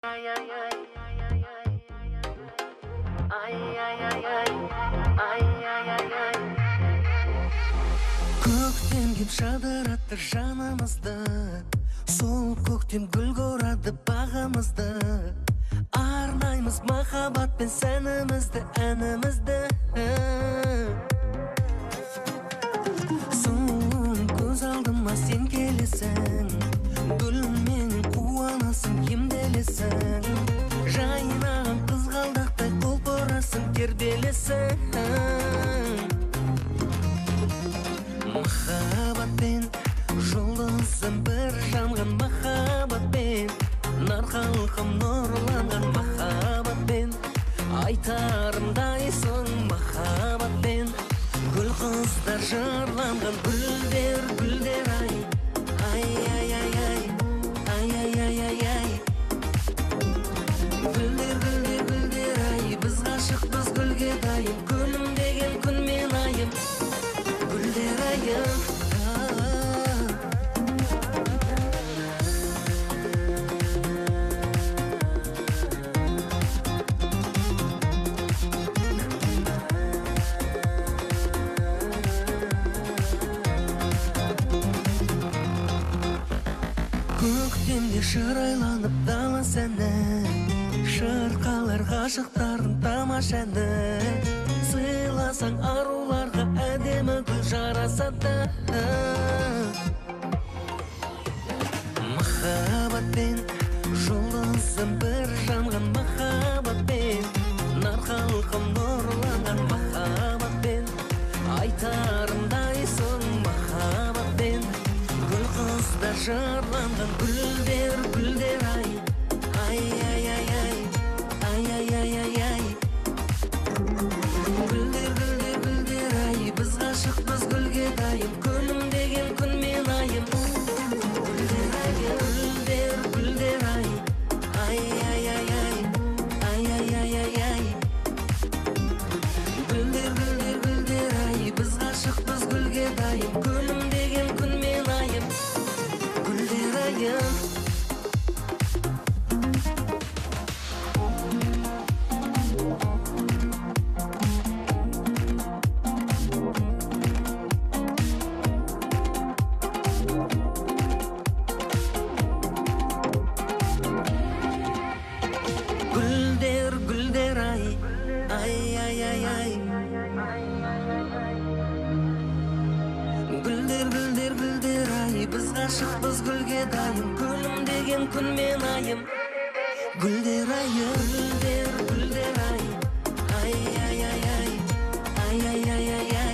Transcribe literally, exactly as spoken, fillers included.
Көктем кеп жадыратты жанымызды, сол көктем гүлге орады бағымызды. Арнаймыз махаббатпен сәнімізді, әнімізді. Соң көз алдыма сен келесің, гүлмен қуанасың, емделесің. Жайнаған қызғалдақтай құлпырасың, тербелесің. Махаббатпен жұлдызым бір жанған, махаббатпен нар халқым нұрланған, махаббатпен айтарымдайсың, махаббатпен гүл қыздар жырланған. Гүлдер, гүлдер ай, ай, ай, ай, ай, ай, ай, ай, ай, ай. Гүлдер, гүлдер, гүлдер ай, біз ғашықпыз гүлге дайын, гүлім деген күн мен айым, гүлдер айым. Көктемде шырайланып дала сәні, шырқалар ғашықтарын тамаша әні. Сыйласаң аруларға әдемі гүл жарасады. Махаббатпен жұлдызым бір жанған, махаббатпен нар халқым нұрланған, махаббатпен айтарымдайсың, махаббатпен гүл қыздар жырланған. Гүлдер, гүлдер ай, ай, ай, ай, ай, ай, ай, ай, ай, ай. Гүлдер, гүлдер, гүлдер ай, біз ғашықпыз гүлге дайын, гүлім деген күн мен айым, гүлдер айым. Гүлдер, гүлдер ай, ай, ай, ай, ай, ай, ай, ай, ай, ай. Гүлдер, гүлдер, гүлдер ай, біз ғашықпыз гүлге дайын, гүлім деген күн мен айым, гүлдер айым. Гүлдер, гүлдер ай, ай, ай, ай, ай. Гүлдер, гүлдер, гүлдер ай, біз ғашықпыз гүлге дайын, гүлім деген күн мен айым, гүлдер айым. Гүлдер, гүлдер ай, ай, ай, ай, ай, ай, ай, ай, ай, ай.